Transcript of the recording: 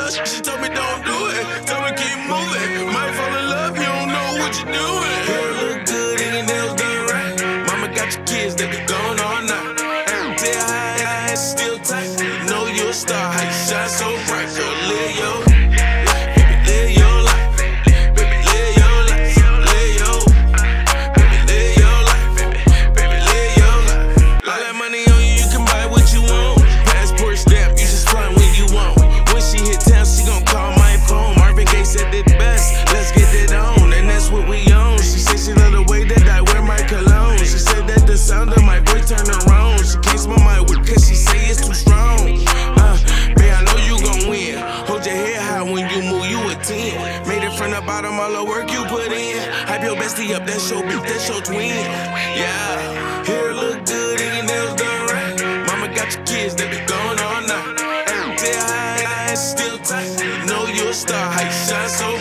love, she told me don't do it. Told me keep moving. Might fall in love, you don't know what you're doing. Hair look good and your nails done right. Mama got your kids, they be gone all night. Tell how your hands still tight. You know you're a star, how you shine so bright. Girl, live your life, baby, live your life. Baby, live your life, live your baby, live your life, baby, live your life. All that money on you, you can buy what you want. Passport stamp, you just fly when you want. When she hit town, she gon' call my phone. Marvin Gaye said it best, let's get it on, and that's what we own. She said she love the way that I wear my cologne. She said that the sound of my voice turn her on. She can't smell my whip cause she say it's too strong. Babe, I know you gon' win. Hold your head high when you move, you a 10. Made it from the bottom, all the work you put in. Hype your bestie up, that's your beef, that's your twin. Yeah, hair look good and your nails done right. Mama got your kids, they be gone all night. Tell how your hands still tight. You know you're a star, how you shine so